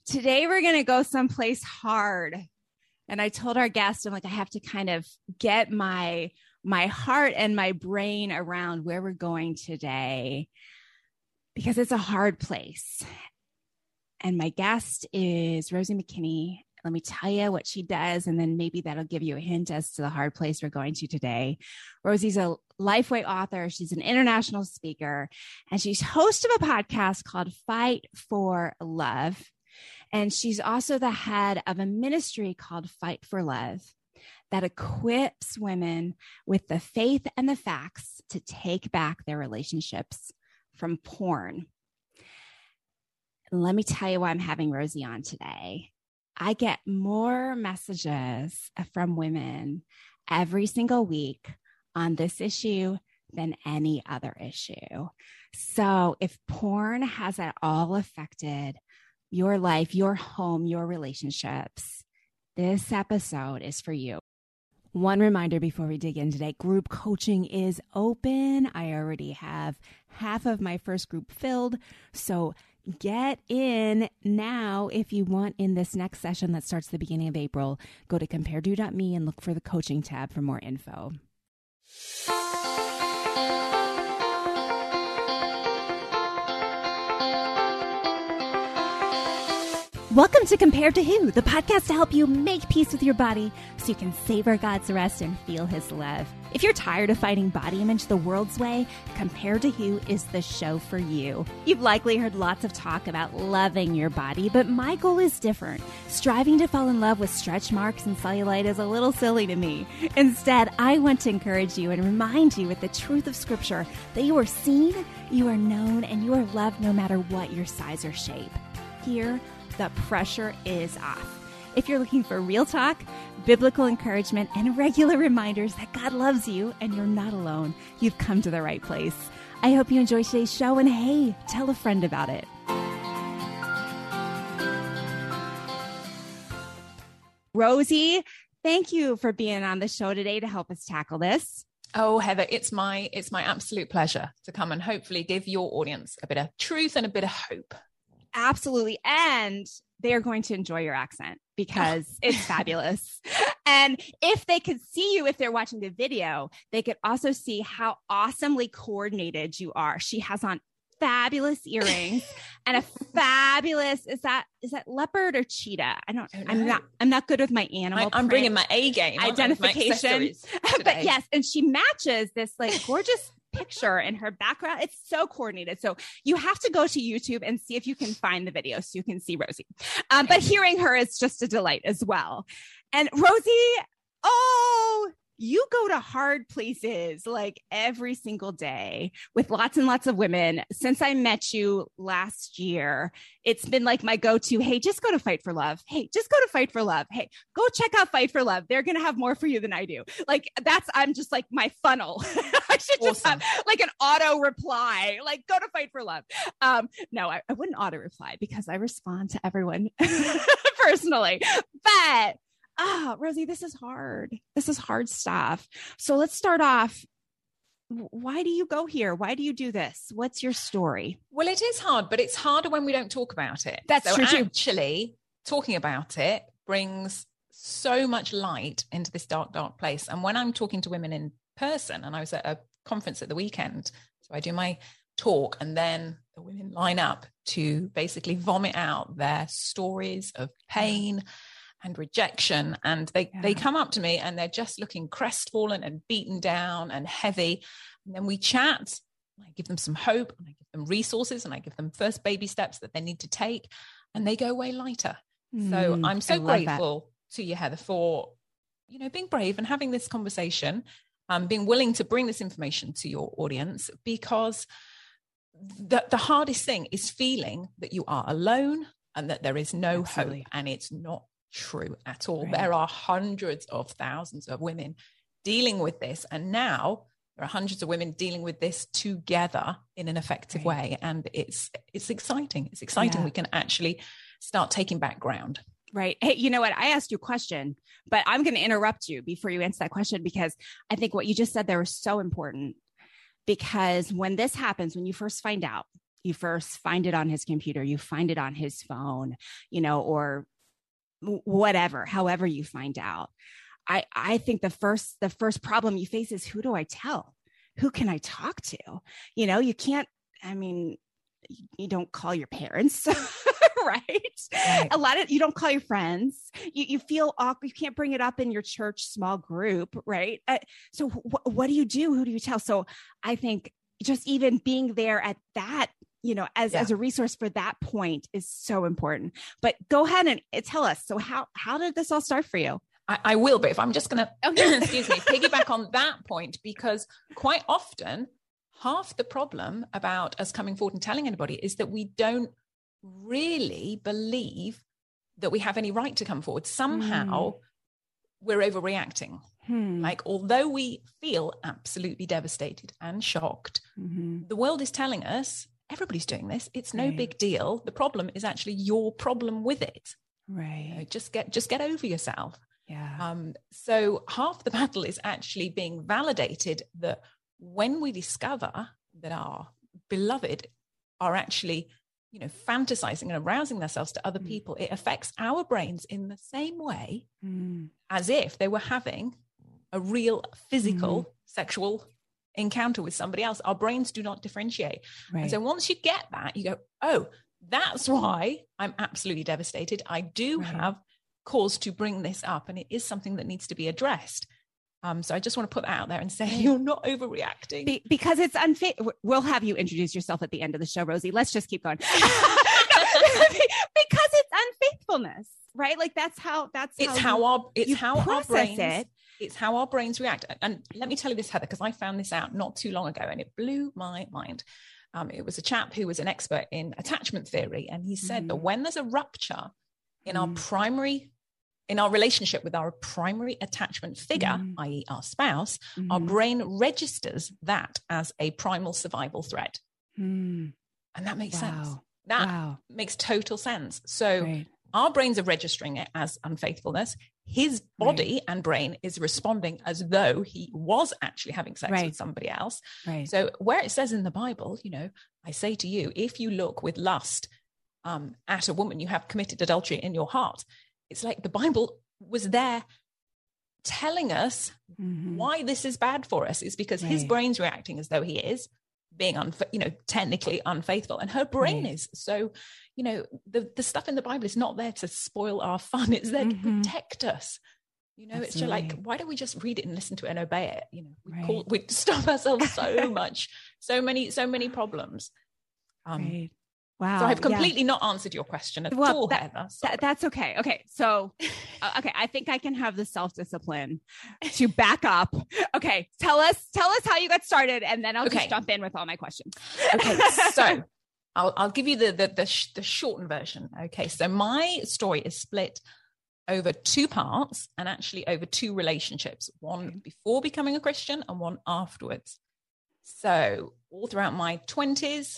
Today we're going to go someplace hard. And I told our guest, I'm like, I have to kind of get my heart and my brain around where we're going today because it's a hard place. And my guest is Rosie McKinney. Let me tell you what she does, and then maybe that'll give you a hint as to the hard place we're going to today. Rosie's a Lifeway author. She's an international speaker, and she's host of a podcast called Fight for Love. And she's also the head of a ministry called Fight for Love that equips women with the faith and the facts to take back their relationships from porn. And let me tell you why I'm having Rosie on today. I get more messages from women every single week on this issue than any other issue. So if porn has at all affected your life, your home, your relationships, this episode is for you. One reminder before we dig in today, group coaching is open. I already have half of my first group filled. So get in now if you want in this next session that starts the beginning of April. Go to compareto.me and look for the coaching tab for more info. Welcome to Compared to Who, the podcast to help you make peace with your body so you can savor God's rest and feel His love. If you're tired of fighting body image the world's way, Compared to Who is the show for you. You've likely heard lots of talk about loving your body, but my goal is different. Striving to fall in love with stretch marks and cellulite is a little silly to me. Instead, I want to encourage you and remind you with the truth of Scripture that you are seen, you are known, and you are loved no matter what your size or shape. Here, the pressure is off. If you're looking for real talk, biblical encouragement, and regular reminders that God loves you and you're not alone, you've come to the right place. I hope you enjoy today's show, and hey, tell a friend about it. Rosie, thank you for being on the show today to help us tackle this. Oh, Heather, it's my absolute pleasure to come and hopefully give your audience a bit of truth and a bit of hope. Absolutely. And they are going to enjoy your accent because it's fabulous. And if they could see you, if they're watching the video, they could also see how awesomely coordinated you are. She has on fabulous earrings and a fabulous, is that leopard or cheetah? I'm not good with my animal. I'm bringing my A game identification, but yes. And she matches this like gorgeous picture in her background. It's so coordinated. So you have to go to YouTube and see if you can find the video so you can see Rosie. But hearing her is just a delight as well. And Rosie, you go to hard places like every single day with lots and lots of women. Since I met you last year, it's been like my go-to. Hey, just go to Fight for Love. Hey, just go to Fight for Love. Hey, go check out Fight for Love. They're going to have more for you than I do. Like I'm just like my funnel. I should just have like an auto reply, like go to Fight for Love. No, I wouldn't auto reply because I respond to everyone personally, but Rosie, this is hard. This is hard stuff. So let's start off. Why do you go here? Why do you do this? What's your story? Well, it is hard, but it's harder when we don't talk about it. That's true too. Actually, talking about it brings so much light into this dark, dark place. And when I'm talking to women in person, and I was at a conference at the weekend, so I do my talk and then the women line up to basically vomit out their stories of pain and rejection. And they come up to me and they're just looking crestfallen and beaten down and heavy. And then we chat. I give them some hope and I give them resources and I give them first baby steps that they need to take and they go away lighter. So I'm so grateful to you, Heather, for, being brave and having this conversation, being willing to bring this information to your audience, because the hardest thing is feeling that you are alone and that there is no hope, and it's not true at all. Right. There are hundreds of thousands of women dealing with this, and now there are hundreds of women dealing with this together in an effective way, and it's exciting. It's exciting. We can actually start taking back ground. Right. Hey, you know what? I asked you a question, but I'm going to interrupt you before you answer that question, because I think what you just said there was so important. Because when this happens, when you first find out you first find it on his computer, you find it on his phone, or whatever, however you find out. I think the first problem you face is, who do I tell? Who can I talk to? You can't, you don't call your parents, right? You don't call your friends. You feel awkward. You can't bring it up in your church small group, right? So what do you do? Who do you tell? So I think just even being there at that, as a resource for that point is so important. But go ahead and tell us. So how did this all start for you? I will, but if I'm just going to, excuse me, piggyback on that point, because quite often half the problem about us coming forward and telling anybody is that we don't really believe that we have any right to come forward. Somehow we're overreacting. Like, although we feel absolutely devastated and shocked, the world is telling us everybody's doing this. It's no big deal. The problem is actually your problem with it. Right. Just get over yourself. Yeah. So half the battle is actually being validated that when we discover that our beloved are actually, fantasizing and arousing themselves to other people, it affects our brains in the same way as if they were having a real physical sexual encounter with somebody else. Our brains do not differentiate. Right. And so once you get that, you go, oh, that's why I'm absolutely devastated. I do have cause to bring this up, and it is something that needs to be addressed. So I just want to put that out there and say you're not overreacting. Because it's unfair. We'll have you introduce yourself at the end of the show, Rosie. Let's just keep going. Because it's unfaithfulness, right? Like it's how our brains react. And let me tell you this, Heather, because I found this out not too long ago and it blew my mind. It was a chap who was an expert in attachment theory, and he said that when there's a rupture in our relationship with our primary attachment figure, i.e. our spouse, our brain registers that as a primal survival threat. And that makes sense. That makes total sense. So our brains are registering it as unfaithfulness. His body and brain is responding as though he was actually having sex with somebody else. So where it says in the Bible, I say to you, if you look with lust at a woman, you have committed adultery in your heart. It's like the Bible was there telling us why this is bad for us. It's because his brain's reacting as though he is being, technically unfaithful, and her brain is. So, the stuff in the Bible is not there to spoil our fun. It's there to protect us. Absolutely. It's just like, why don't we just read it and listen to it and obey it? We stop ourselves so many problems. Wow. So I've completely not answered your question at all, Heather. That's okay. Okay. So, I think I can have the self-discipline to back up. Okay. Tell us how you got started, and then I'll just jump in with all my questions. Okay. So I'll give you the shortened version. Okay. So my story is split over two parts, and actually over two relationships, one before becoming a Christian and one afterwards. So all throughout my 20s,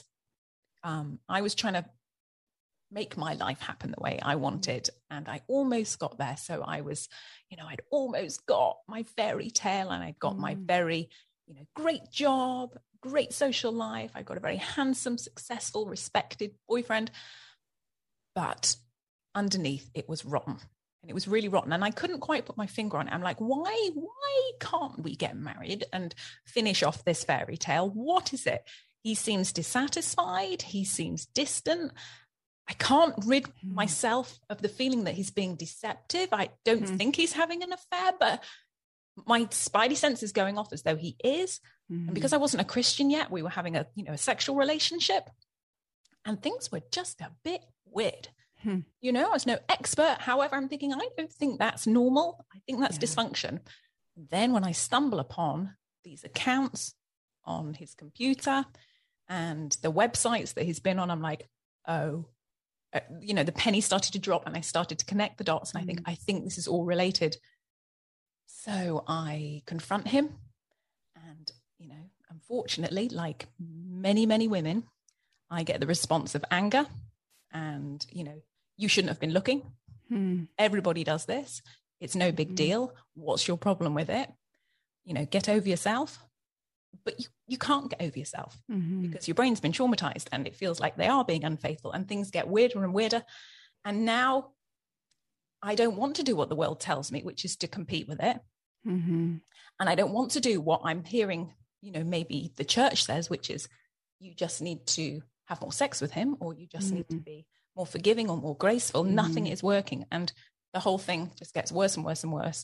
I was trying to make my life happen the way I wanted, and I almost got there. So I was, I'd almost got my fairy tale, and I'd got my very, great job, great social life. I got a very handsome, successful, respected boyfriend, but underneath it was rotten, and it was really rotten. And I couldn't quite put my finger on it. I'm like, why can't we get married and finish off this fairy tale? What is it? He seems dissatisfied. He seems distant. I can't rid myself of the feeling that he's being deceptive. I don't think he's having an affair, but my spidey sense is going off as though he is. And because I wasn't a Christian yet, we were having a sexual relationship, and things were just a bit weird. I was no expert. However, I'm thinking, I don't think that's normal. I think that's dysfunction. Then when I stumble upon these accounts on his computer and the websites that he's been on, I'm like, the penny started to drop, and I started to connect the dots, and I think this is all related. So I confront him, and, unfortunately, like many, many women, I get the response of anger and, you shouldn't have been looking. Everybody does this. It's no big deal. What's your problem with it? Get over yourself. but you can't get over yourself because your brain's been traumatized and it feels like they are being unfaithful, and things get weirder and weirder. And now I don't want to do what the world tells me, which is to compete with it. And I don't want to do what I'm hearing, maybe the church says, which is you just need to have more sex with him, or you just need to be more forgiving or more graceful. Nothing is working. And the whole thing just gets worse and worse and worse.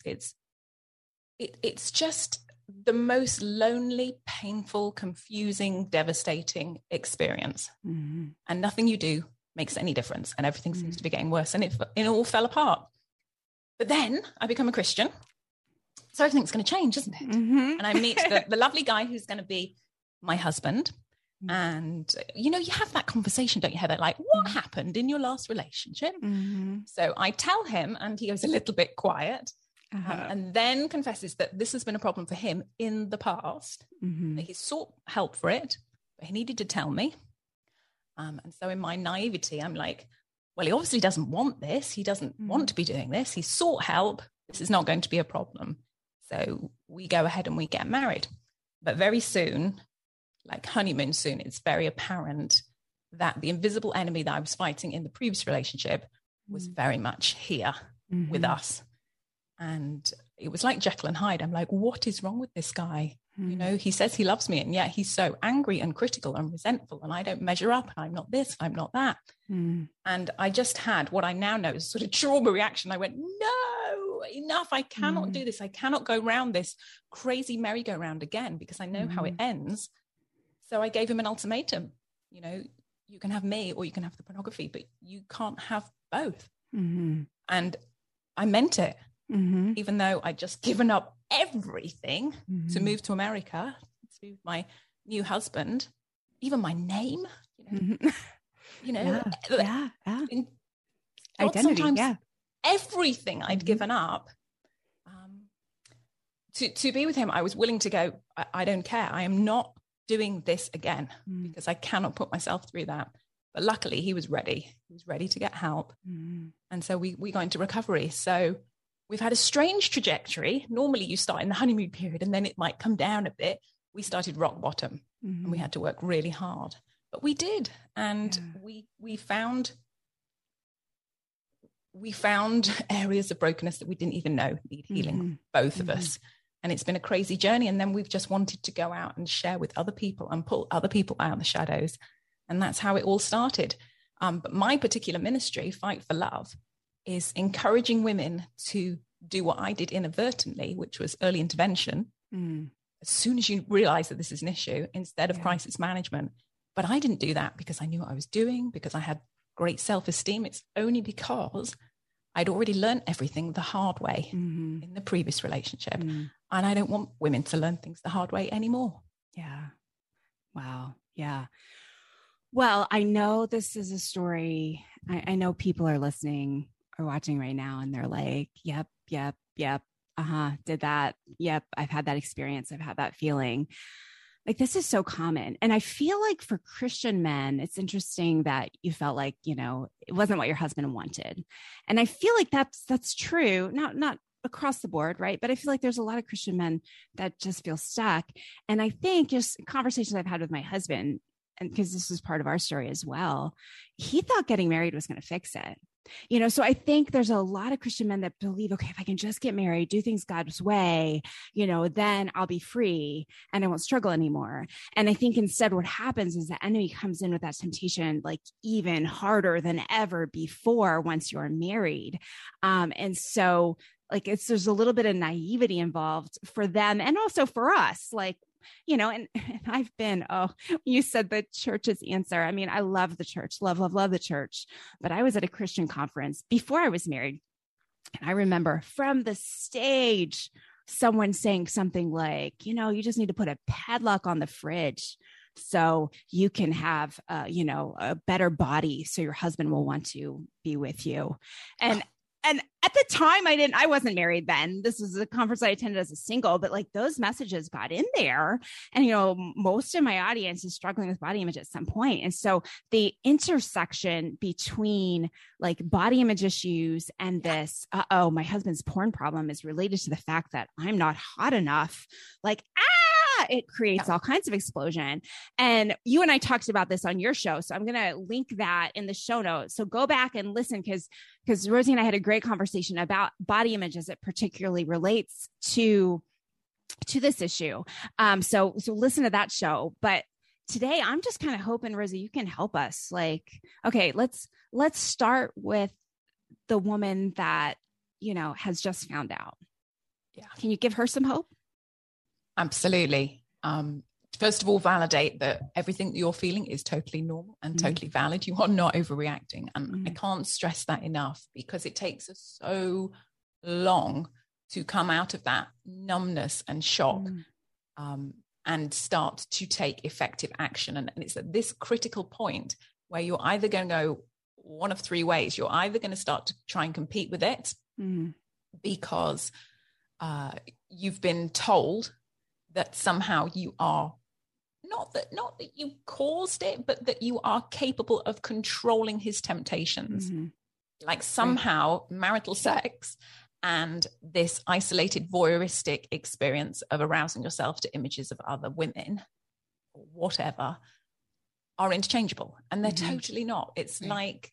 It's just the most lonely, painful, confusing, devastating experience. And nothing you do makes any difference. And everything seems to be getting worse. And it all fell apart. But then I become a Christian. So everything's going to change, isn't it? And I meet the lovely guy who's going to be my husband. And, you have that conversation, don't you, Heather? Like, what happened in your last relationship? So I tell him, and he goes a little bit quiet, and then confesses that this has been a problem for him in the past. That he sought help for it, but he needed to tell me. And so in my naivety, I'm like, well, he obviously doesn't want this. He doesn't want to be doing this. He sought help. This is not going to be a problem. So we go ahead and we get married. But very soon, like honeymoon soon, it's very apparent that the invisible enemy that I was fighting in the previous relationship was very much here with us. And it was like Jekyll and Hyde. I'm like, what is wrong with this guy? He says he loves me, and yet he's so angry and critical and resentful, and I don't measure up, and I'm not this, I'm not that. And I just had what I now know is sort of trauma reaction. I went, no, enough. I cannot do this. I cannot go round this crazy merry-go-round again, because I know how it ends. So I gave him an ultimatum. You can have me or you can have the pornography, but you can't have both. And I meant it, even though I'd just given up everything to move to America, to my new husband, even my name, identity, everything I'd given up to be with him. I was willing to go, I don't care. I am not doing this again because I cannot put myself through that. But luckily he was ready. He was ready to get help. And so we got into recovery. So we've had a strange trajectory. Normally you start in the honeymoon period and then it might come down a bit. We started rock bottom and we had to work really hard, but we did. And we found areas of brokenness that we didn't even know need healing, both of us. And it's been a crazy journey. And then we've just wanted to go out and share with other people and pull other people out of the shadows. And that's how it all started. But my particular ministry, Fight for Love, is encouraging women to do what I did inadvertently, which was early intervention. As soon as you realize that this is an issue, instead of crisis management. But I didn't do that because I knew what I was doing, because I had great self-esteem. It's only because I'd already learned everything the hard way in the previous relationship. And I don't want women to learn things the hard way anymore. Yeah. Wow. Yeah. Well, I know this is a story. I know people are listening or watching right now and they're like, yep. Did that. Yep. I've had that experience. I've had that feeling. Like, this is so common. And I feel like for Christian men, it's interesting that you felt like, it wasn't what your husband wanted. And I feel like that's true. Not across the board, right? But I feel like there's a lot of Christian men that just feel stuck. And I think just conversations I've had with my husband, and because this is part of our story as well, he thought getting married was going to fix it. So I think there's a lot of Christian men that believe, okay, if I can just get married, do things God's way, then I'll be free and I won't struggle anymore. And I think instead what happens is the enemy comes in with that temptation, like even harder than ever before once you're married. And so like, there's a little bit of naivety involved for them and also for us, like, and I've been, you said the church's answer. I mean, I love the church, love the church, but I was at a Christian conference before I was married. And I remember from the stage, someone saying something like, you just need to put a padlock on the fridge so you can have, a better body. So your husband will want to be with you. And at the time I wasn't married then. This was a conference I attended as a single, but like those messages got in there. And, most of my audience is struggling with body image at some point. And so the intersection between like body image issues and this, my husband's porn problem is related to the fact that I'm not hot enough. Like, it creates all kinds of explosion. And you and I talked about this on your show. So I'm going to link that in the show notes. So go back and listen, because Rosie and I had a great conversation about body image as it particularly relates to this issue. So listen to that show. But today I'm just kind of hoping, Rosie, you can help us. Like, okay, let's start with the woman that, has just found out. Yeah. Can you give her some hope? Absolutely. First of all, validate that everything that you're feeling is totally normal and totally valid. You are not overreacting. And I can't stress that enough, because it takes us so long to come out of that numbness and shock and start to take effective action. And it's at this critical point where you're either going to go one of three ways. You're either going to start to try and compete with it because you've been told that somehow you are not that you caused it, but that you are capable of controlling his temptations. Like somehow marital sex and this isolated voyeuristic experience of arousing yourself to images of other women or whatever are interchangeable, and they're totally not. It's like,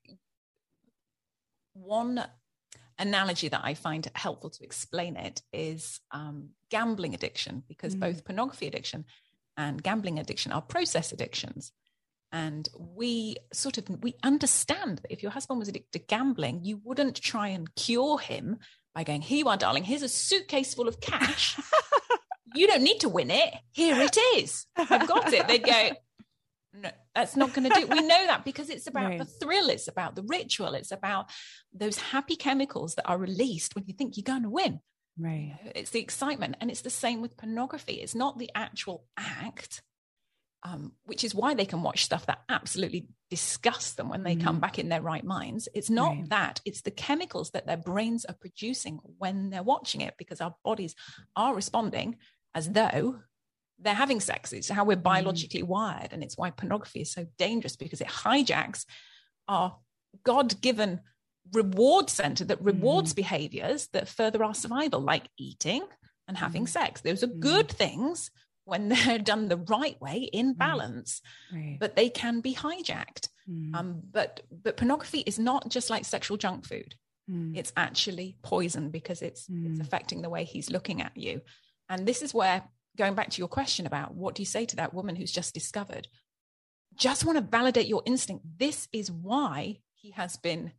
one analogy that I find helpful to explain it is gambling addiction, because both pornography addiction and gambling addiction are process addictions. And we understand that if your husband was addicted to gambling, you wouldn't try and cure him by going, here you are, darling, here's a suitcase full of cash. You don't need to win it. Here it is. I've got it. They'd go, no, that's not going to do it. We know that, because it's about the thrill. It's about the ritual. It's about those happy chemicals that are released when you think you're going to win. Right. It's the excitement. And it's the same with pornography. It's not the actual act, which is why they can watch stuff that absolutely disgusts them when they come back in their right minds. It's not that. It's the chemicals that their brains are producing when they're watching it, because our bodies are responding as though they're having sex. It's how we're biologically wired. And it's why pornography is so dangerous, because it hijacks our God-given reward center that rewards behaviors that further our survival, like eating and having sex. Those are good things when they're done the right way in balance, but they can be hijacked. But pornography is not just like sexual junk food. It's actually poison, because it's affecting the way he's looking at you. And this is where, going back to your question about what do you say to that woman who's just discovered, just want to validate your instinct. This is why he has been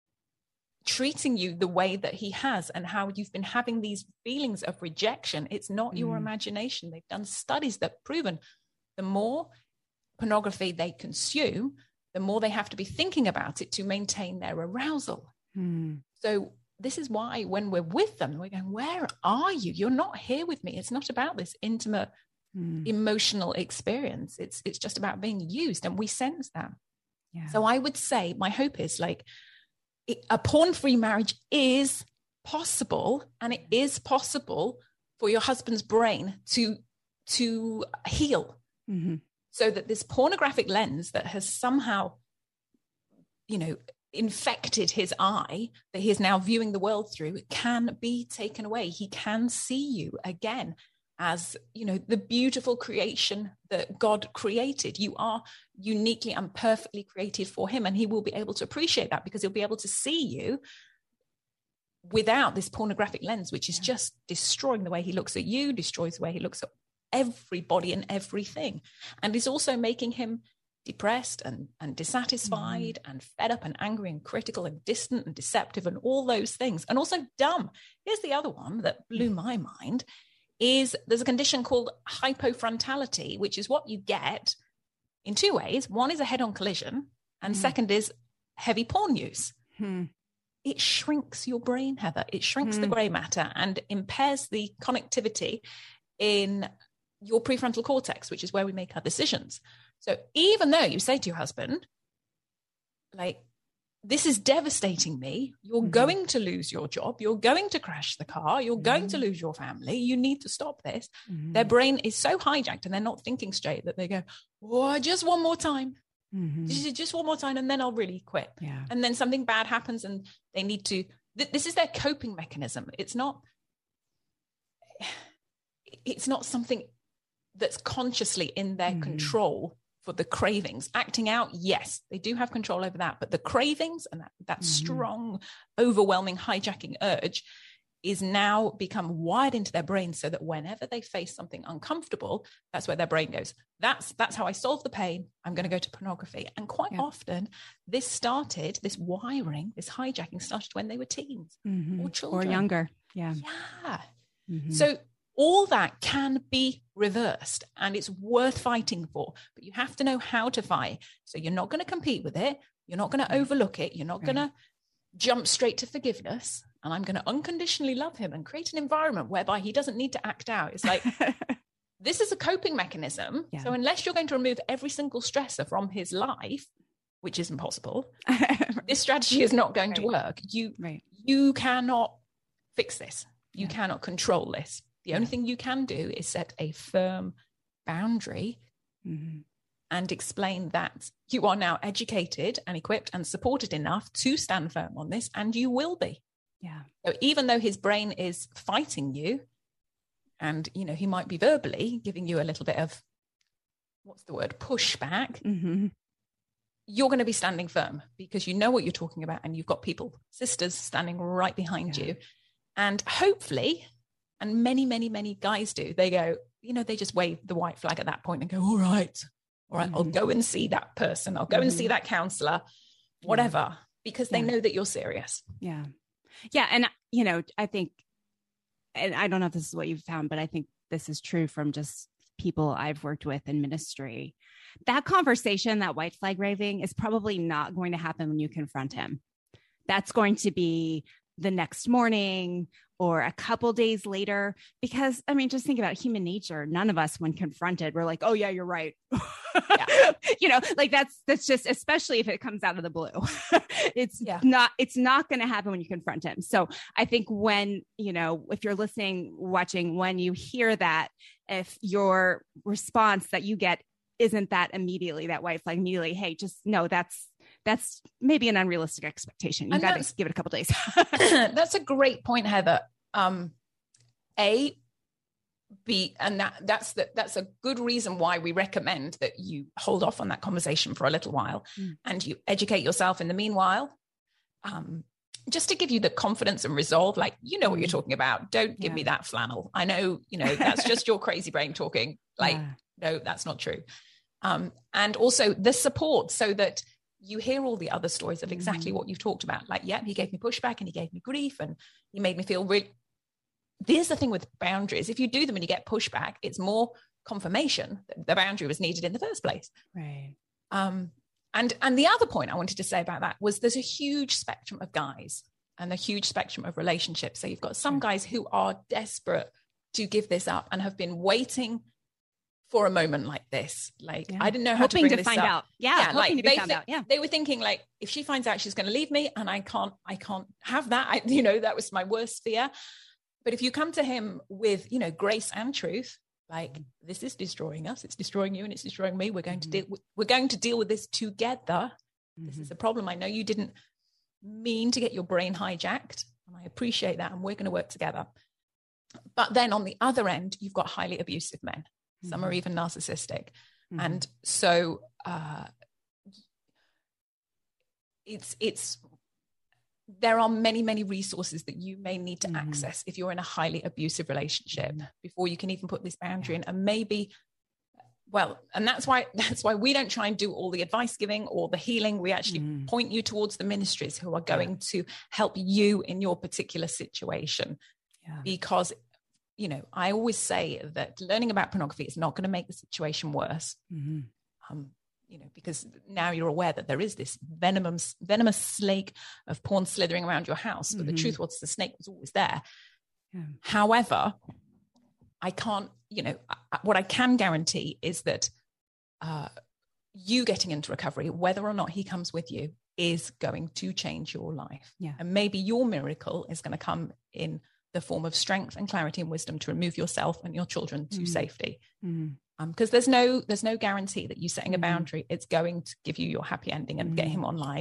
treating you the way that he has, and how you've been having these feelings of rejection. It's not your imagination. They've done studies that have proven the more pornography they consume, the more they have to be thinking about it to maintain their arousal. So this is why when we're with them, we're going, where are you? You're not here with me. It's not about this intimate emotional experience. It's just about being used, and we sense that. So I would say my hope is, like, a porn-free marriage is possible, and it is possible for your husband's brain to heal, so that this pornographic lens that has somehow, infected his eye, that he is now viewing the world through, can be taken away. He can see you again as, the beautiful creation that God created. You are uniquely and perfectly created for him, and he will be able to appreciate that, because he'll be able to see you without this pornographic lens, which is just destroying the way he looks at you, destroys the way he looks at everybody and everything, and is also making him depressed and dissatisfied and fed up and angry and critical and distant and deceptive and all those things, and also dumb. Here's the other one that blew my mind. Is there's a condition called hypofrontality, which is what you get in two ways. One is a head-on collision, and second is heavy porn use. It shrinks your brain, Heather. It shrinks the gray matter and impairs the connectivity in your prefrontal cortex, which is where we make our decisions. So even though you say to your husband, like, this is devastating me, you're going to lose your job, you're going to crash the car, you're going to lose your family, you need to stop this. Their brain is so hijacked, and they're not thinking straight, that they go, oh, just one more time. Just one more time, and then I'll really quit. And then something bad happens, and they need to, this is their coping mechanism. It's not something that's consciously in their control for the cravings. Acting out, yes, they do have control over that, but the cravings and that strong, overwhelming, hijacking urge is now become wired into their brain, so that whenever they face something uncomfortable, that's where their brain goes. That's how I solve the pain. I'm going to go to pornography. And quite often this wiring, this hijacking started when they were teens or children. Or younger. Yeah. So all that can be reversed, and it's worth fighting for, but you have to know how to fight. So you're not going to compete with it. You're not going to overlook it. You're not going to jump straight to forgiveness. And I'm going to unconditionally love him and create an environment whereby he doesn't need to act out. It's like, this is a coping mechanism. Yeah. So unless you're going to remove every single stressor from his life, which isn't possible, this strategy is not going to work. You cannot fix this. You cannot control this. The only thing you can do is set a firm boundary and explain that you are now educated and equipped and supported enough to stand firm on this, and you will be. Yeah. So even though his brain is fighting you, and he might be verbally giving you a little bit of, what's the word, pushback, you're going to be standing firm because you know what you're talking about, and you've got sisters standing right behind you. And hopefully, and many, many, many guys do, they go, they just wave the white flag at that point and go, all right, I'll go and see that person. I'll go and see that counselor, whatever, because they know that you're serious. Yeah. Yeah. And, I think, and I don't know if this is what you've found, but I think this is true from just people I've worked with in ministry. That conversation, that white flag waving, is probably not going to happen when you confront him. That's going to be the next morning or a couple days later, because just think about human nature. None of us, when confronted, we're like, oh yeah, you're right. That's just, especially if it comes out of the blue, it's not going to happen when you confront him. So I think when, if you're listening, watching, when you hear that, if your response that you get isn't that immediately, that white flag immediately, hey, just no, that's maybe an unrealistic expectation. You got to give it a couple days. That's a great point, Heather. That's a good reason why we recommend that you hold off on that conversation for a little while and you educate yourself in the meanwhile. Just to give you the confidence and resolve, like, what you're talking about. Don't give me that flannel. I know, that's just your crazy brain talking. No, that's not true. And also the support, so that you hear all the other stories of exactly what you've talked about. Like, he gave me pushback and he gave me grief and he made me feel really. There's the thing with boundaries. If you do them and you get pushback, it's more confirmation that the boundary was needed in the first place. Right. And the other point I wanted to say about that was there's a huge spectrum of guys and a huge spectrum of relationships. So you've got some guys who are desperate to give this up and have been waiting for a moment like this. I didn't know how hoping to bring this find up. out. Hoping to be found out. They were thinking, like, if she finds out, she's going to leave me, and I can't have that. That was my worst fear. But if you come to him with, grace and truth, like, this is destroying us, it's destroying you, and it's destroying me. We're going to deal with this together. This is a problem. I know you didn't mean to get your brain hijacked, and I appreciate that, and we're going to work together. But then on the other end, you've got highly abusive men. Some are even narcissistic. And so there are many, many resources that you may need to access if you're in a highly abusive relationship before you can even put this boundary in. And maybe, and that's why we don't try and do all the advice giving or the healing. We actually point you towards the ministries who are going to help you in your particular situation. Because I always say that learning about pornography is not going to make the situation worse. Because now you're aware that there is this venomous snake of porn slithering around your house. But the truth was, the snake was always there. However, I can't, what I can guarantee is that you getting into recovery, whether or not he comes with you, is going to change your life. And maybe your miracle is going to come in the form of strength and clarity and wisdom to remove yourself and your children to safety. Because there's no guarantee that you setting a boundary, it's going to give you your happy ending and get him online.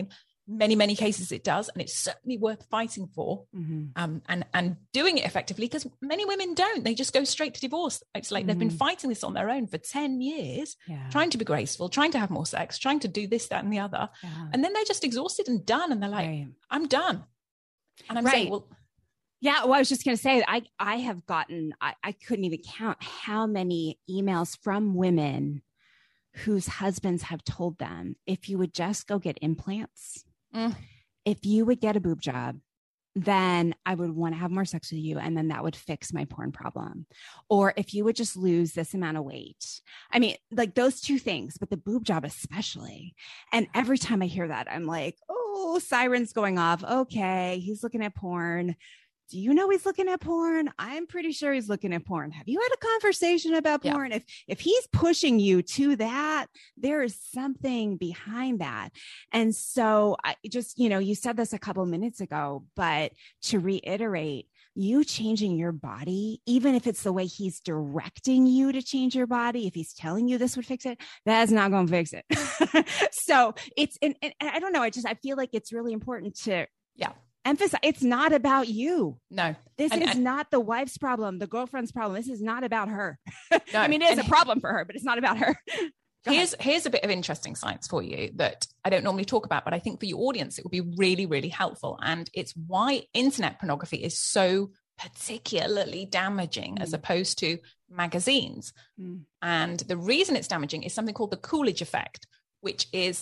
many, many cases it does. And it's certainly worth fighting for, and doing it effectively, because many women don't. They just go straight to divorce. It's like they've been fighting this on their own for 10 years, trying to be graceful, trying to have more sex, trying to do this, that, and the other. And then they're just exhausted and done. And they're like, I'm done. And I'm saying, well, yeah, well, I was just going to say, I have gotten, I couldn't even count how many emails from women whose husbands have told them, if you would just go get implants, if you would get a boob job, then I would want to have more sex with you. And then that would fix my porn problem. Or if you would just lose this amount of weight. I mean, like those two things, but the boob job especially. And every time I hear that, I'm like, oh, sirens going off. Okay, he's looking at porn. Do you know he's looking at porn? I'm pretty sure he's looking at porn. Have you had a conversation about porn? If he's pushing you to that, there is something behind that. And so I just, you said this a couple of minutes ago, but to reiterate, you changing your body, even if it's the way he's directing you to change your body, if he's telling you this would fix it, that's not going to fix it. So it's, and I don't know. I feel like it's really important to, emphasize it's not about you. No, this is not the wife's problem, the girlfriend's problem. This is not about her. No, I mean, it is a problem for her, but it's not about her. Here's a bit of interesting science for you that I don't normally talk about, but I think for your audience, it would be really, really helpful. And it's why internet pornography is so particularly damaging as opposed to magazines. And the reason it's damaging is something called the Coolidge effect, which is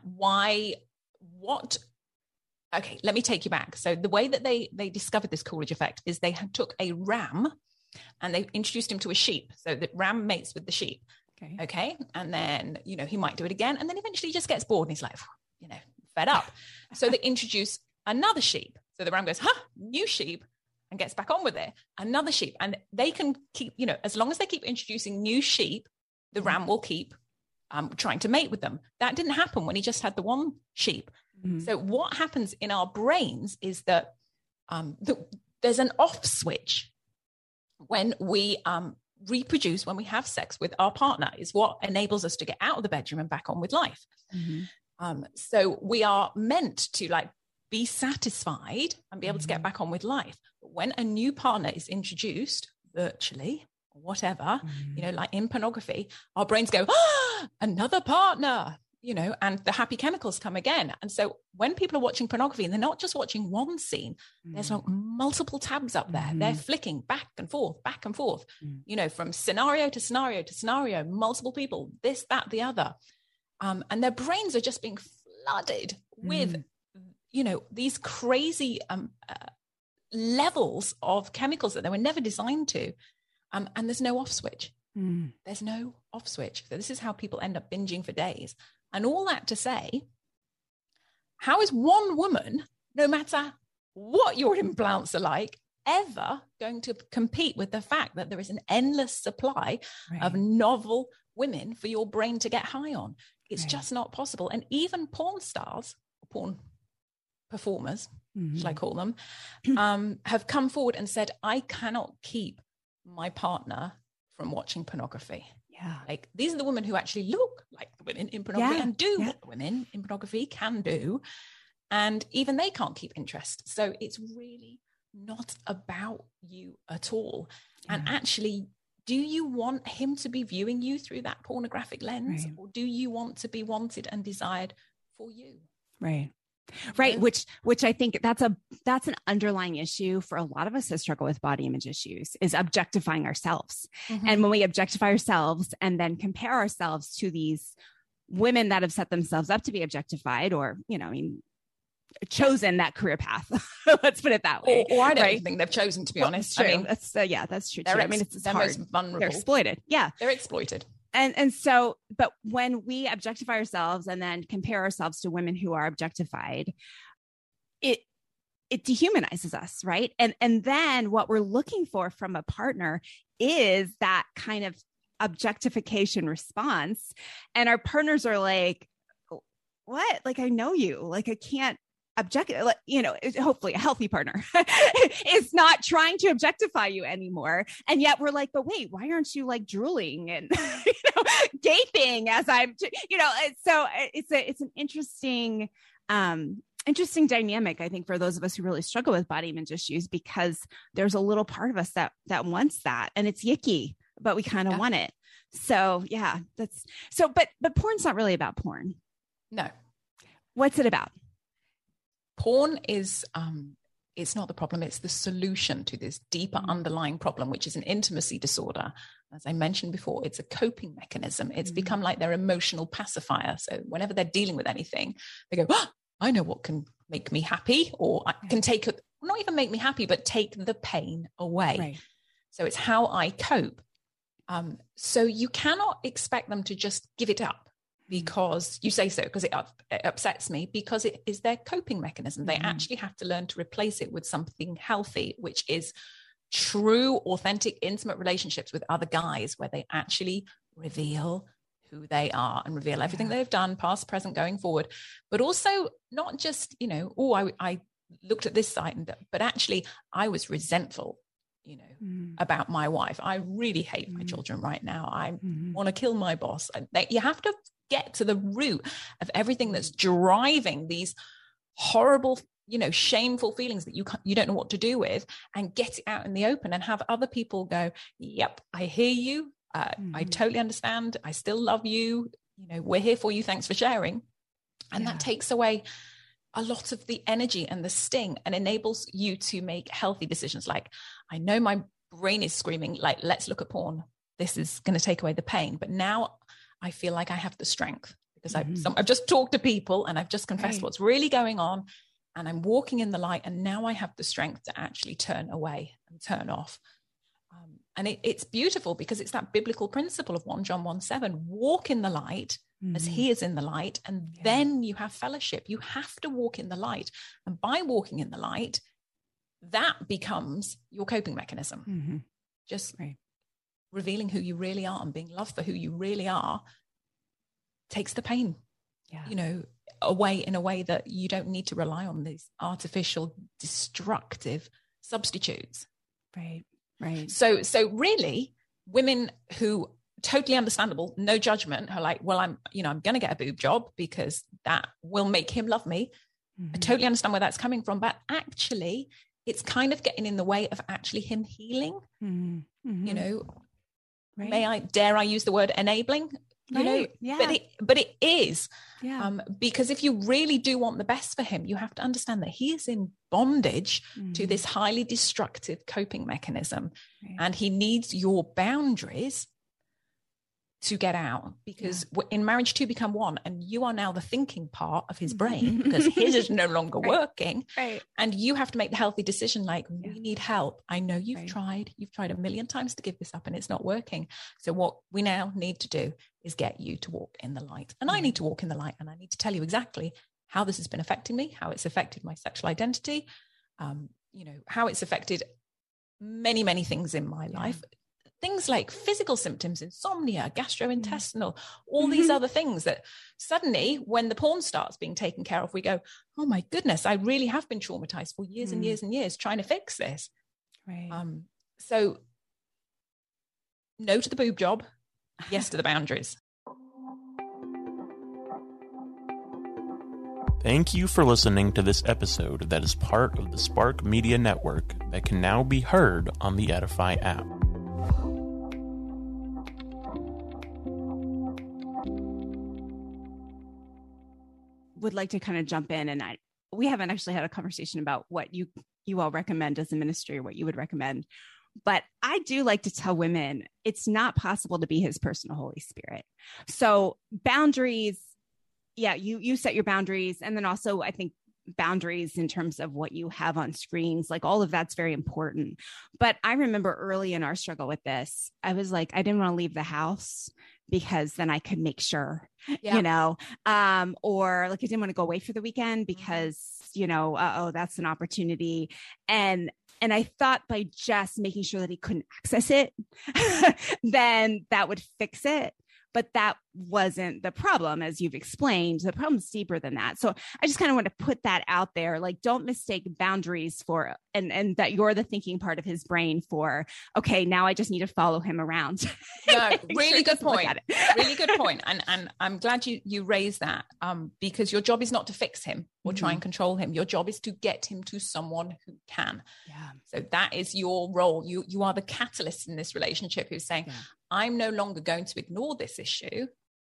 okay, let me take you back. So the way that they discovered this Coolidge effect is they took a ram and they introduced him to a sheep. So the ram mates with the sheep. Okay. And then, he might do it again. And then eventually he just gets bored and he's like, fed up. So they introduce another sheep. So the ram goes, new sheep, and gets back on with it. Another sheep. And they can keep, as long as they keep introducing new sheep, the ram will keep trying to mate with them. That didn't happen when he just had the one sheep. So what happens in our brains is that there's an off switch when we reproduce, when we have sex with our partner, is what enables us to get out of the bedroom and back on with life. So we are meant to be satisfied and be able to get back on with life. But when a new partner is introduced virtually, or whatever, like in pornography, our brains go, another partner. And the happy chemicals come again. And so when people are watching pornography and they're not just watching one scene, there's multiple tabs up there. They're flicking back and forth, from scenario to scenario to scenario, multiple people, this, that, the other. And their brains are just being flooded with, these crazy levels of chemicals that they were never designed to. And there's no off switch. There's no off switch. So this is how people end up binging for days. And all that to say, how is one woman, no matter what your implants are like, ever going to compete with the fact that there is an endless supply of novel women for your brain to get high on? It's just not possible. And even porn stars, porn performers, shall I call them, have come forward and said, I cannot keep my partner from watching pornography. Like these are the women who actually look like the women in pornography and do what the women in pornography can do. And even they can't keep interest. So it's really not about you at all. And actually, do you want him to be viewing you through that pornographic lens? Or do you want to be wanted and desired for you? Right. Which I think that's an underlying issue for a lot of us that struggle with body image issues, is objectifying ourselves. And when we objectify ourselves and then compare ourselves to these women that have set themselves up to be objectified, or, chosen that career path. Let's put it that way. Or I don't think they've chosen, to be honest. True. I mean, that's true. Too. I mean, it's hard. Most vulnerable. They're exploited. Yeah. They're exploited. And so, but when we objectify ourselves and then compare ourselves to women who are objectified, it dehumanizes us, right? And then what we're looking for from a partner is that kind of objectification response. And our partners are like, what? Like, I know you, like, I can't hopefully a healthy partner is not trying to objectify you anymore. And yet we're like, but wait, why aren't you like drooling and, gaping as I'm, so it's an interesting, interesting dynamic, I think, for those of us who really struggle with body image issues, because there's a little part of us that wants that, and it's yicky, but we kind of want it. So yeah, that's so, but porn's not really about porn. No. What's it about? Porn is, it's not the problem. It's the solution to this deeper underlying problem, which is an intimacy disorder. As I mentioned before, it's a coping mechanism. It's become like their emotional pacifier. So whenever they're dealing with anything, they go, oh, I know what can make me happy, or I can take it, not even make me happy, but take the pain away. Right. So it's how I cope. So you cannot expect them to just give it up because you say so, because it upsets me, because it is their coping mechanism. They actually have to learn to replace it with something healthy, which is true, authentic, intimate relationships with other guys, where they actually reveal who they are and reveal everything they've done, past, present, going forward. But also not just, I looked at this site, but actually I was resentful, about my wife. I really hate my children right now. I want to kill my boss. You have to get to the root of everything that's driving these horrible, shameful feelings that you don't know what to do with, and get it out in the open and have other people go, yep, I hear you. I totally understand. I still love you. We're here for you. Thanks for sharing. And that takes away a lot of the energy and the sting, and enables you to make healthy decisions. Like, I know my brain is screaming, like, let's look at porn. This is going to take away the pain. But now I feel like I have the strength, because I've just talked to people and I've just confessed what's really going on, and I'm walking in the light. And now I have the strength to actually turn away and turn off. And it's beautiful, because it's that biblical principle of 1 John 1:7, walk in the light as he is in the light. And then you have fellowship. You have to walk in the light. And by walking in the light, that becomes your coping mechanism. Just revealing who you really are and being loved for who you really are takes the pain, away, in a way that you don't need to rely on these artificial, destructive substitutes. Right. So really, women who, totally understandable, no judgment, are like, well, I'm going to get a boob job because that will make him love me. I totally understand where that's coming from, but actually it's kind of getting in the way of actually him healing. Dare I use the word enabling? But it is, because if you really do want the best for him, you have to understand that he is in bondage to this highly destructive coping mechanism, and he needs your boundaries to get out, because in marriage two become one, and you are now the thinking part of his brain, because his is no longer working, and you have to make the healthy decision, like, we need help. I know you've tried a million times to give this up and it's not working. So what we now need to do is get you to walk in the light, and I need to walk in the light, and I need to tell you exactly how this has been affecting me, how it's affected my sexual identity, how it's affected many, many things in my life. Things like physical symptoms, insomnia, gastrointestinal, all these other things that suddenly, when the porn starts being taken care of, we go, oh my goodness, I really have been traumatized for years and years and years trying to fix this. So no to the boob job, yes to the boundaries. Thank you for listening to this episode that is part of the Spark Media Network that can now be heard on the Edify app. Would like to kind of jump in, and we haven't actually had a conversation about what you all recommend as a ministry, or what you would recommend, but I do like to tell women it's not possible to be his personal Holy Spirit. So boundaries, you set your boundaries, and then also I think boundaries in terms of what you have on screens, like all of that's very important. But I remember early in our struggle with this, I was like, I didn't want to leave the house because then I could make sure, or like I didn't want to go away for the weekend because, that's an opportunity. And I thought by just making sure that he couldn't access it, then that would fix it. But that wasn't the problem. As you've explained, the problem's deeper than that. So I just kind of want to put that out there. Like, don't mistake boundaries for, and that you're the thinking part of his brain for, okay, now I just need to follow him around. No, really good point. Really good point. And I'm glad you raised that, because your job is not to fix him or try and control him. Your job is to get him to someone who can. Yeah. So that is your role. You are the catalyst in this relationship who's saying, I'm no longer going to ignore this issue.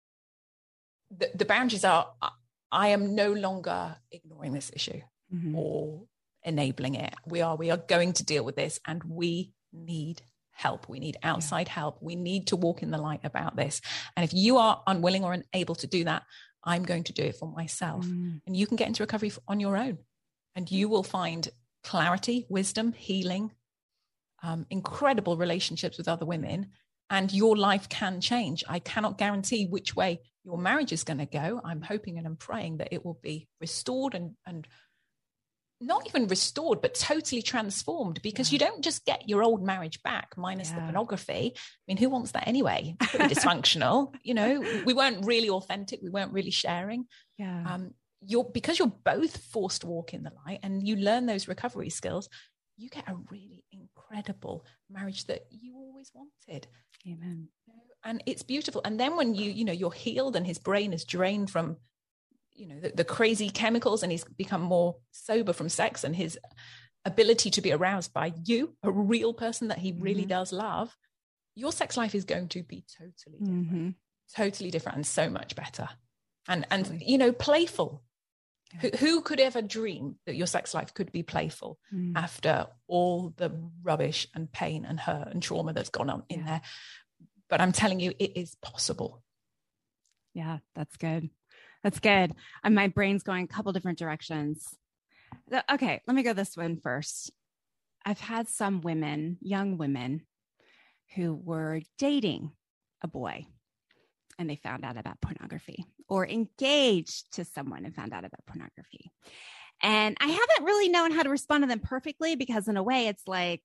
The boundaries are, I am no longer ignoring this issue or enabling it. We are going to deal with this, and we need help. We need outside help. We need to walk in the light about this. And if you are unwilling or unable to do that, I'm going to do it for myself. And you can get into recovery on your own, and you will find clarity, wisdom, healing, incredible relationships with other women, and your life can change. I cannot guarantee which way your marriage is going to go. I'm hoping and I'm praying that it will be restored and not even restored, but totally transformed, because you don't just get your old marriage back minus the pornography. I mean, who wants that anyway? It's pretty dysfunctional. You know, we weren't really authentic. We weren't really sharing. Because you're both forced to walk in the light, and you learn those recovery skills, you get a really incredible marriage that you always wanted. Amen. And it's beautiful. And then when you're healed and his brain is drained from, the crazy chemicals, and he's become more sober from sex, and his ability to be aroused by you, a real person that he really does love, your sex life is going to be totally different and so much better. And playful. Who could ever dream that your sex life could be playful after all the rubbish and pain and hurt and trauma that's gone on in there? But I'm telling you, it is possible. Yeah, that's good. That's good. And my brain's going a couple different directions. Okay, let me go this one first. I've had some women, young women, who were dating a boy, and they found out about pornography, or engaged to someone and found out about pornography. And I haven't really known how to respond to them perfectly, because in a way it's like,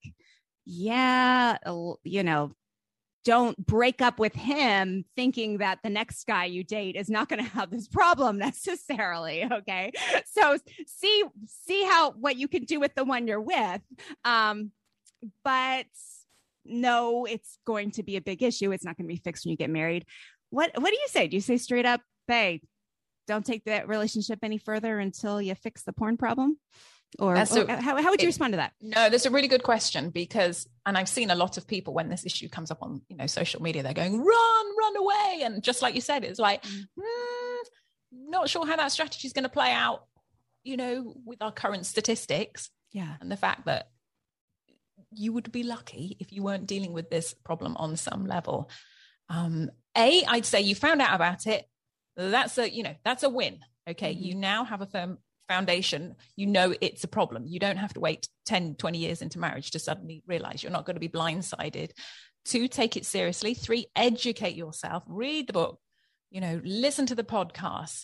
don't break up with him thinking that the next guy you date is not going to have this problem necessarily. Okay. So see what you can do with the one you're with. But no, it's going to be a big issue. It's not going to be fixed when you get married. What do you say? Do you say straight up, hey, don't take that relationship any further until you fix the porn problem? Or how would you respond to that? No, that's a really good question, because, and I've seen a lot of people when this issue comes up on, social media, they're going, run away. And just like you said, it's like, not sure how that strategy is going to play out, with our current statistics. Yeah. And the fact that you would be lucky if you weren't dealing with this problem on some level. I'd say you found out about it. That's a win. Okay. You now have a firm foundation. It's a problem. You don't have to wait 10, 20 years into marriage to suddenly realize you're not going to be blindsided. 2, take it seriously. 3, educate yourself, read the book, listen to the podcasts.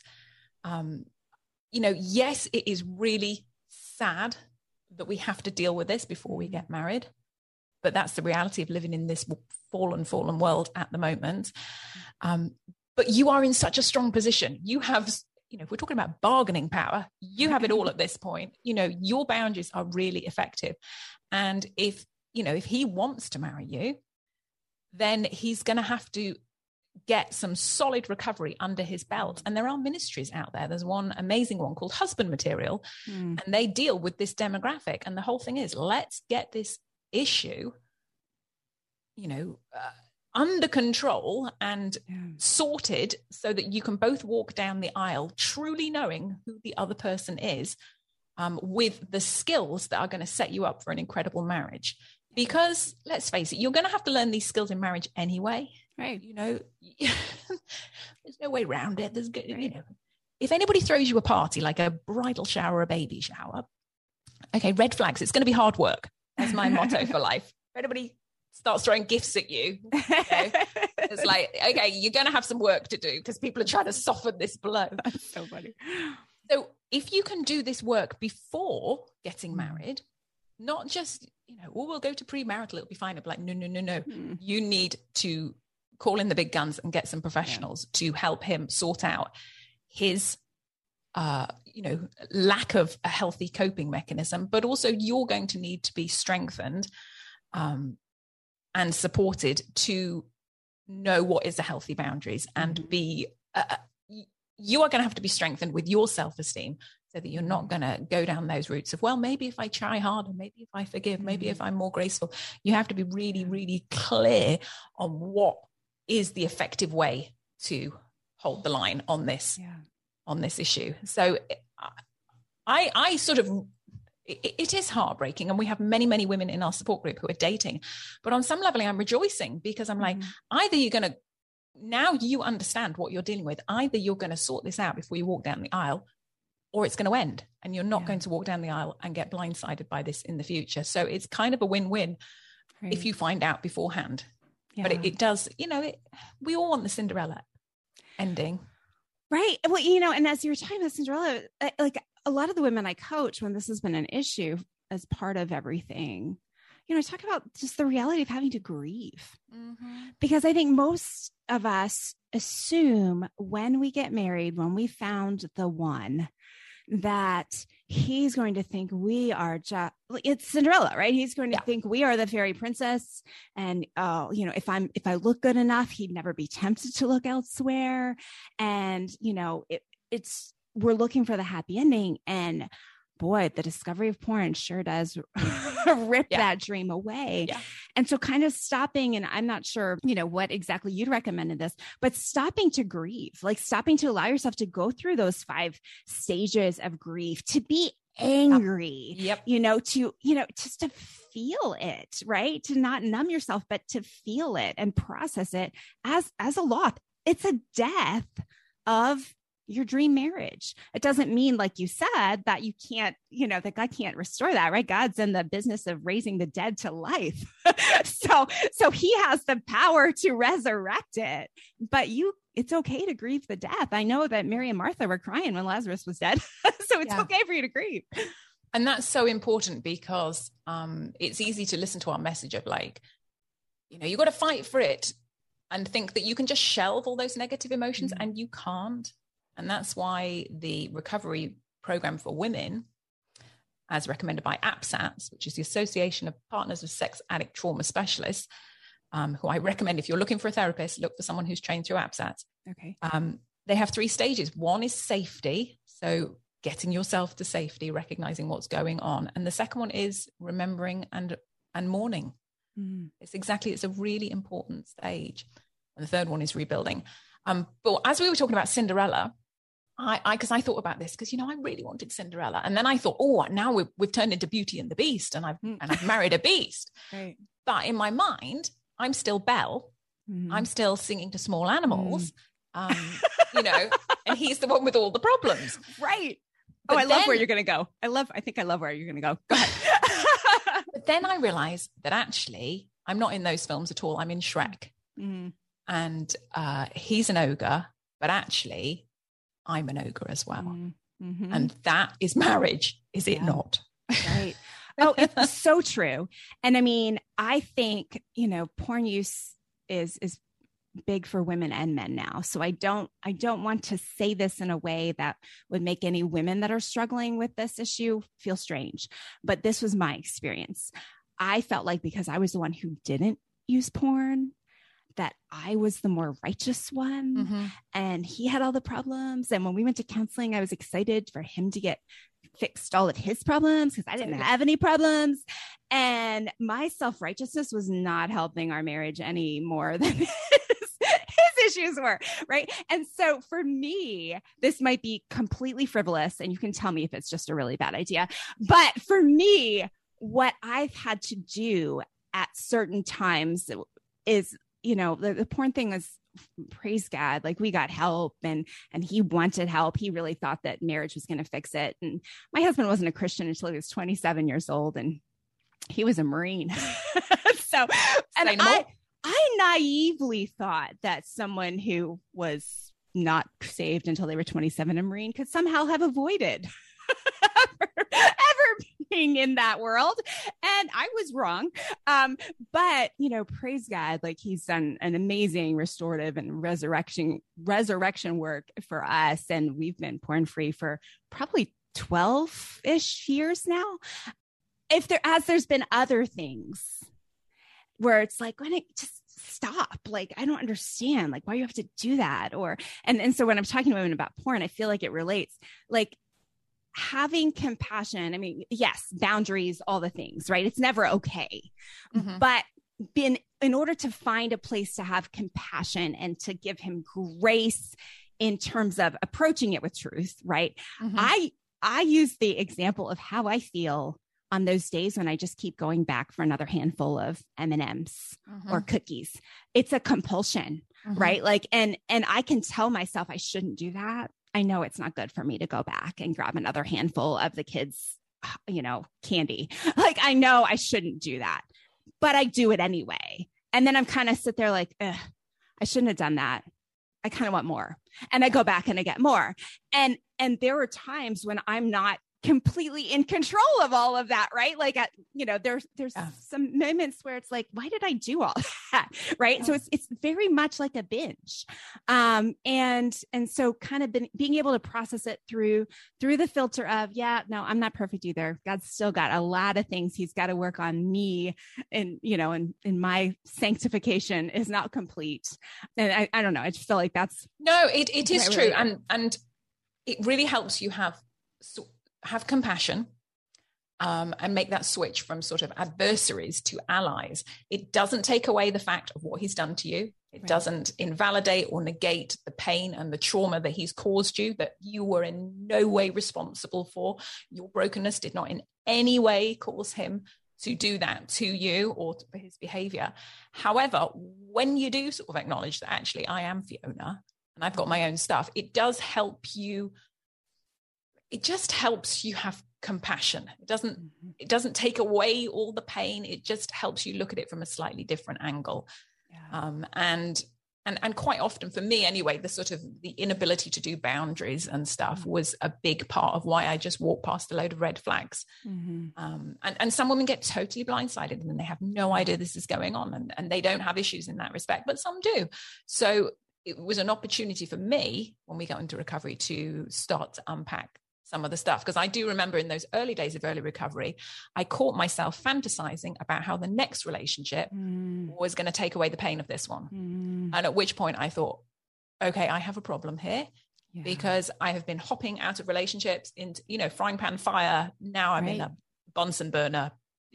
Yes, it is really sad that we have to deal with this before we get married, but that's the reality of living in this fallen world at the moment. But you are in such a strong position. You have, if we're talking about bargaining power, you have it all at this point. Your boundaries are really effective. And if he wants to marry you, then he's going to have to get some solid recovery under his belt. And there are ministries out there. There's one amazing one called Husband Material, and they deal with this demographic. And the whole thing is, let's get this issue, under control and sorted, so that you can both walk down the aisle truly knowing who the other person is, with the skills that are going to set you up for an incredible marriage. Because let's face it, you're going to have to learn these skills in marriage anyway. Right. There's no way around it. If anybody throws you a party, like a bridal shower or a baby shower, okay, red flags, it's going to be hard work. That's my motto for life. If anybody starts throwing gifts at you, it's like, okay, you're going to have some work to do, because people are trying to soften this blow. That's so funny. So if you can do this work before getting married, not just, we'll go to premarital, it'll be fine. I'll be like, no. You need to call in the big guns and get some professionals to help him sort out his lack of a healthy coping mechanism, but also you're going to need to be strengthened and supported to know what is the healthy boundaries and be you are going to have to be strengthened with your self-esteem so that you're not going to go down those routes of, well, maybe if I try harder, maybe if I forgive, maybe if I'm more graceful. You have to be really, really clear on what is the effective way to hold the line on this issue. So I sort of, it is heartbreaking, and we have many, many women in our support group who are dating, but on some level I'm rejoicing because I'm like, either you're going to, now you understand what you're dealing with, either you're going to sort this out before you walk down the aisle, or it's going to end and you're not going to walk down the aisle and get blindsided by this in the future. So it's kind of a win-win if you find out beforehand. But it does, we all want the Cinderella ending. Right. Well, and as you were talking about Cinderella, like a lot of the women I coach, when this has been an issue as part of everything, talk about just the reality of having to grieve. Because I think most of us assume when we get married, when we found the one, that he's going to think we are just, it's Cinderella, right? He's going to think we are the fairy princess. And, if I look good enough, he'd never be tempted to look elsewhere. And, we're looking for the happy ending. And boy, the discovery of porn sure does rip that dream away. Yeah. And so kind of stopping, and I'm not sure, what exactly you'd recommend in this, but stopping to grieve, like stopping to allow yourself to go through those 5 stages of grief, to be angry, just to feel it, right? To not numb yourself, but to feel it and process it as a loss. It's a death of your dream marriage. It doesn't mean, like you said, that you can't, that God can't restore that, right? God's in the business of raising the dead to life. So he has the power to resurrect it, but it's okay to grieve the death. I know that Mary and Martha were crying when Lazarus was dead. So it's okay for you to grieve. And that's so important because it's easy to listen to our message of like, you got to fight for it and think that you can just shelve all those negative emotions, and you can't. And that's why the recovery program for women, as recommended by APSATS, which is the Association of Partners of Sex Addict Trauma Specialists, who I recommend if you're looking for a therapist, look for someone who's trained through APSATS. Okay. They have 3 stages. One is safety. So getting yourself to safety, recognizing what's going on. And the second one is remembering and mourning. It's a really important stage. And the third one is rebuilding. But as we were talking about Cinderella, because I thought about this because I really wanted Cinderella, and then I thought, now we've turned into Beauty and the Beast, and I've married a beast. Right. But in my mind, I'm still Belle. I'm still singing to small animals. And he's the one with all the problems. Right. But I love where you're going to go. I think I love where you're going to go. Go ahead. But then I realized that actually I'm not in those films at all. I'm in Shrek. And he's an ogre, but actually I'm an ogre as well. And that is marriage, is it not? Right. Oh, it's so true. And I mean, I think, porn use is big for women and men now. So I don't want to say this in a way that would make any women that are struggling with this issue feel strange, but this was my experience. I felt like because I was the one who didn't use porn, that I was the more righteous one, and he had all the problems. And when we went to counseling, I was excited for him to get fixed all of his problems because I didn't have any problems. And my self-righteousness was not helping our marriage any more than his issues were. Right. And so for me, this might be completely frivolous, and you can tell me if it's just a really bad idea. But for me, what I've had to do at certain times is, the porn thing was, praise God, like we got help, and he wanted help. He really thought that marriage was going to fix it. And my husband wasn't a Christian until he was 27 years old, and he was a Marine. And I naively thought that someone who was not saved until they were 27 and Marine could somehow have avoided ever happening in that world. And I was wrong. But, praise God, like he's done an amazing restorative and resurrection work for us. And we've been porn free for probably 12-ish years now. There's been other things where it's like, when it just stop, like, I don't understand, like, why you have to do that? And so when I'm talking to women about porn, I feel like it relates, like having compassion. I mean, yes, boundaries, all the things, right? It's never okay. Mm-hmm. But in order to find a place to have compassion and to give him grace in terms of approaching it with truth, right? Mm-hmm. I use the example of how I feel on those days when I just keep going back for another handful of M&Ms or cookies. It's a compulsion, right? Like, and I can tell myself I shouldn't do that. I know it's not good for me to go back and grab another handful of the kids, candy. Like, I know I shouldn't do that, but I do it anyway. And then I'm kind of sit there like, I shouldn't have done that. I kind of want more. And I go back and I get more. And there are times when I'm not completely in control of all of that, right? Like, there's some moments where it's like, why did I do all that? Right. Yeah. So it's very much like a binge. And so kind of being able to process it through the filter of, no, I'm not perfect either. God's still got a lot of things he's got to work on me. And, in my sanctification is not complete. And I don't know. I just feel like that's. No, it is true. Really and it really helps you have compassion and make that switch from sort of adversaries to allies. It doesn't take away the fact of what he's done to you. It doesn't invalidate or negate the pain and the trauma that he's caused you, that you were in no way responsible for. Your brokenness did not in any way cause him to do that to you or for his behavior. However, when you do sort of acknowledge that actually I am Fiona and I've got my own stuff, it does help you. It just helps you have compassion. It doesn't take away all the pain. It just helps you look at it from a slightly different angle. Yeah. And quite often for me anyway, the inability to do boundaries and stuff was a big part of why I just walked past a load of red flags. Mm-hmm. And some women get totally blindsided and they have no idea this is going on and they don't have issues in that respect, but some do. So it was an opportunity for me when we got into recovery to start to unpack some of the stuff. Because I do remember in those early days of early recovery, I caught myself fantasizing about how the next relationship was going to take away the pain of this one. And at which point I thought, okay, I have a problem here because I have been hopping out of relationships into, frying pan fire. Now I'm in a Bunsen burner,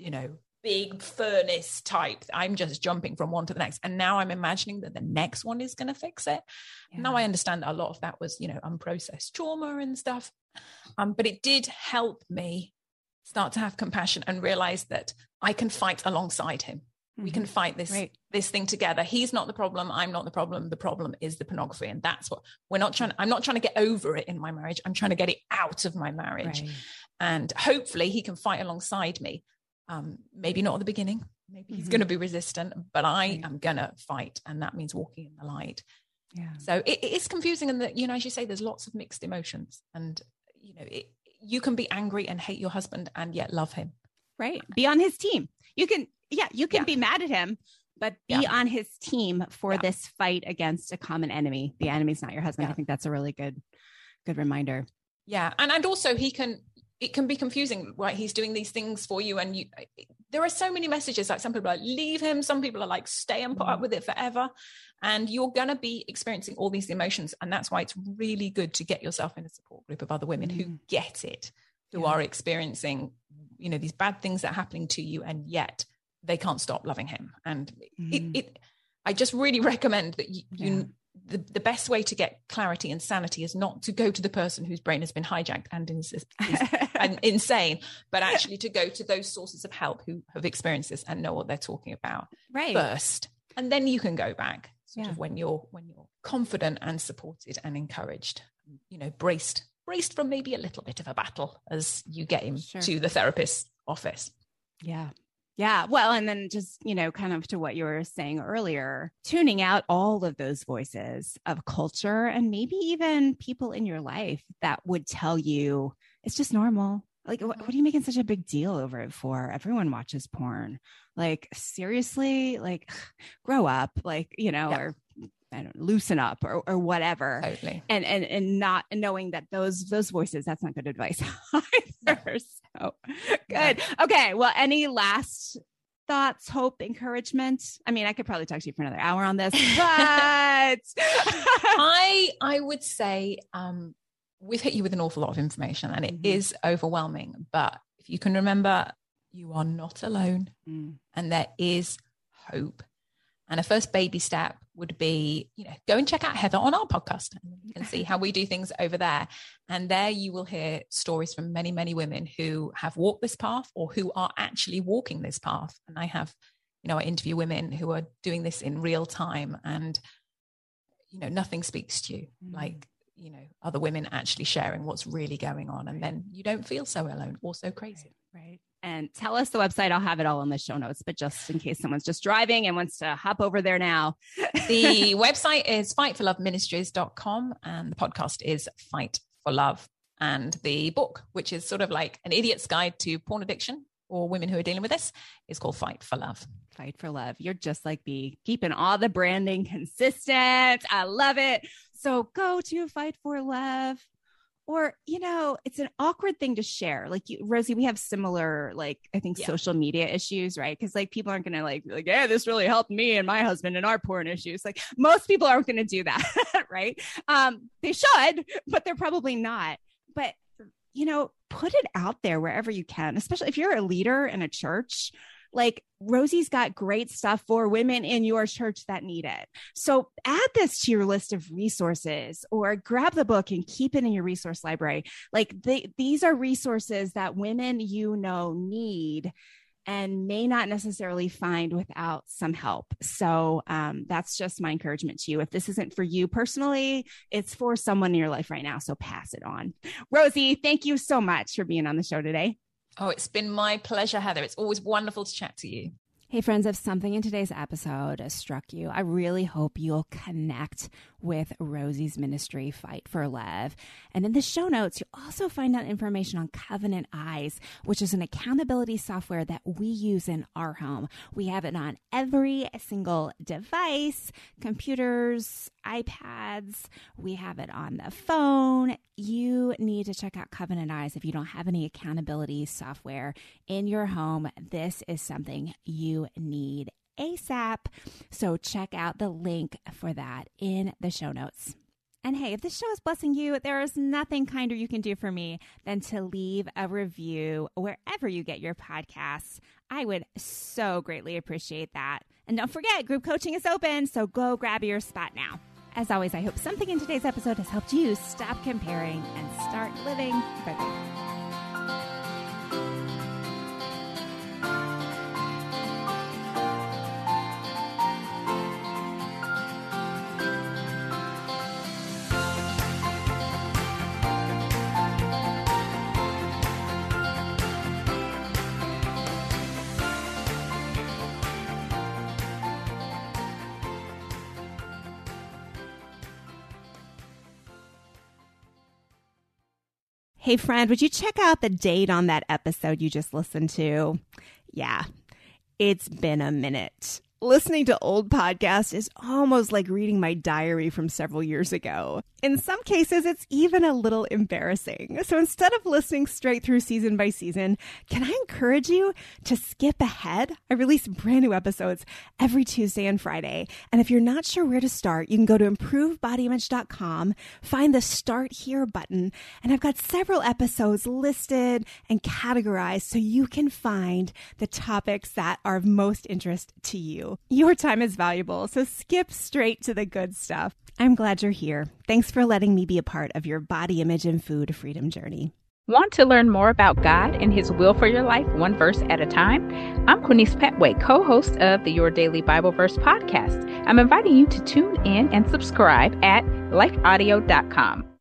big furnace type. I'm just jumping from one to the next. And now I'm imagining that the next one is going to fix it. Yeah. Now I understand that a lot of that was, unprocessed trauma and stuff. But it did help me start to have compassion and realize that I can fight alongside him. Mm-hmm. We can fight this thing together. He's not the problem. I'm not the problem. The problem is the pornography. And that's what I'm not trying to get over it in my marriage. I'm trying to get it out of my marriage. Right. And hopefully he can fight alongside me. Maybe not at the beginning. Maybe he's going to be resistant, but I am going to fight. And that means walking in the light. Yeah. So it is confusing. And that, as you say, there's lots of mixed emotions and, you can be angry and hate your husband and yet love him. Right. Be on his team. You can be mad at him, but be on his team for this fight against a common enemy. The enemy's not your husband. Yeah. I think that's a really good reminder. Yeah. And also it can be confusing, right? He's doing these things for you. And there are so many messages, like some people are like, leave him. Some people are like, stay and put up with it forever. And you're going to be experiencing all these emotions. And that's why it's really good to get yourself in a support group of other women who get it, who are experiencing, these bad things that are happening to you. And yet they can't stop loving him. And I just really recommend that the best way to get clarity and sanity is not to go to the person whose brain has been hijacked and is and insane, but actually to go to those sources of help who have experienced this and know what they're talking about first. And then you can go back sort of when you're confident and supported and encouraged, braced from maybe a little bit of a battle as you get him to the therapist's office. Yeah. Yeah. Well, and then just, kind of to what you were saying earlier, tuning out all of those voices of culture and maybe even people in your life that would tell you it's just normal. Like, what are you making such a big deal over it for? Everyone watches porn. Like, seriously, like grow up, like, or I don't know, loosen up or whatever. Totally. And not knowing that those voices, that's not good advice either. So good. Okay. Well, any last thoughts, hope, encouragement? I mean, I could probably talk to you for another hour on this, but I would say, we've hit you with an awful lot of information and it is overwhelming, but if you can remember, you are not alone and there is hope. And a first baby step would be, go and check out Heather on our podcast and see how we do things over there. And there you will hear stories from many, many women who have walked this path or who are actually walking this path. And I have, I interview women who are doing this in real time and, nothing speaks to you like, other women actually sharing what's really going on. And then you don't feel so alone or so crazy. Right. And tell us the website. I'll have it all in the show notes, but just in case someone's just driving and wants to hop over there now. The website is fightforloveministries.com and the podcast is Fight for Love. And the book, which is sort of like an idiot's guide to porn addiction or women who are dealing with this, is called Fight for Love. Fight for Love. You're just like me, keeping all the branding consistent. I love it. So go to Fight for Love. Or, it's an awkward thing to share. Like Rosie, we have similar, I think social media issues, right? Because people aren't going to be like, yeah, this really helped me and my husband and our porn issues. Like most people aren't going to do that, right? They should, but they're probably not. But, put it out there wherever you can, especially if you're a leader in a church. Like Rosie's got great stuff for women in your church that need it. So add this to your list of resources or grab the book and keep it in your resource library. These are resources that women, need and may not necessarily find without some help. So that's just my encouragement to you. If this isn't for you personally, it's for someone in your life right now. So pass it on. Rosie, thank you so much for being on the show today. Oh, it's been my pleasure, Heather. It's always wonderful to chat to you. Hey friends, if something in today's episode struck you, I really hope you'll connect with Rosie's ministry, Fight for Love. And in the show notes, you'll also find out information on Covenant Eyes, which is an accountability software that we use in our home. We have it on every single device, computers, iPads. We have it on the phone. You need to check out Covenant Eyes if you don't have any accountability software in your home. This is something you need ASAP. So check out the link for that in the show notes. And hey, if this show is blessing you, there is nothing kinder you can do for me than to leave a review wherever you get your podcasts. I would so greatly appreciate that. And don't forget, group coaching is open, so go grab your spot now. As always, I hope something in today's episode has helped you stop comparing and start living for them. Hey friend, would you check out the date on that episode you just listened to? Yeah, it's been a minute. Listening to old podcasts is almost like reading my diary from several years ago. In some cases, it's even a little embarrassing. So instead of listening straight through season by season, can I encourage you to skip ahead? I release brand new episodes every Tuesday and Friday. And if you're not sure where to start, you can go to improvedbodyimage.com, find the Start Here button, and I've got several episodes listed and categorized so you can find the topics that are of most interest to you. Your time is valuable, so skip straight to the good stuff. I'm glad you're here. Thanks for letting me be a part of your body image and food freedom journey. Want to learn more about God and His will for your life, one verse at a time? I'm Quinice Petway, co-host of the Your Daily Bible Verse podcast. I'm inviting you to tune in and subscribe at lifeaudio.com.